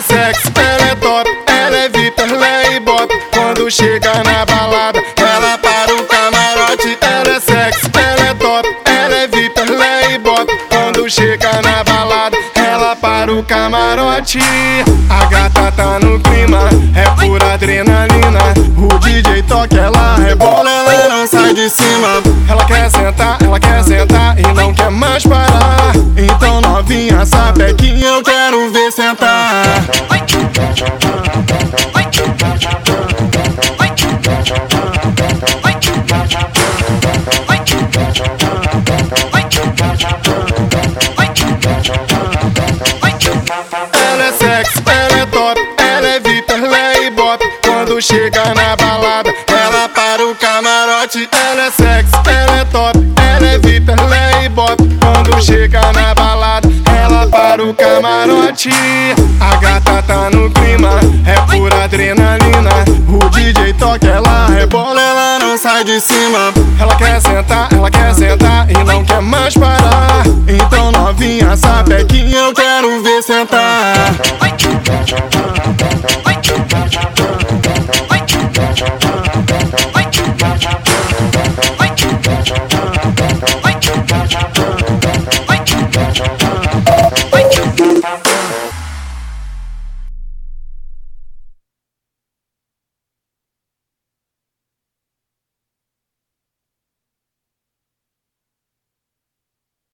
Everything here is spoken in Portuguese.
sexy, ela é top, ela é VIP, ela é ibope. Quando chega na balada, ela para o camarote. Ela é sexy, ela é top, ela é VIP, ela é ibope. Quando chega na balada, ela para o camarote. A gata tá no clima, é pura adrenalina. O DJ toca, ela rebola, ela não sai de cima. Ela quer sentar e não quer mais parar. Então novinha, sabe é que eu quero ver sentar. Ela é sexy, ela é top, ela é VIP, ela é ibope. Quando chega na balada, ela para o camarote. Ela é sexy, ela é top, ela é VIP, ela é ibope. Quando chega na balada, ela para o camarote. A gata tá no clima, é pura adrenalina. O DJ toca, ela rebola, ela não sai de cima. Ela quer sentar e não quer mais parar. Então novinha, sabe é que eu quero ver sentar.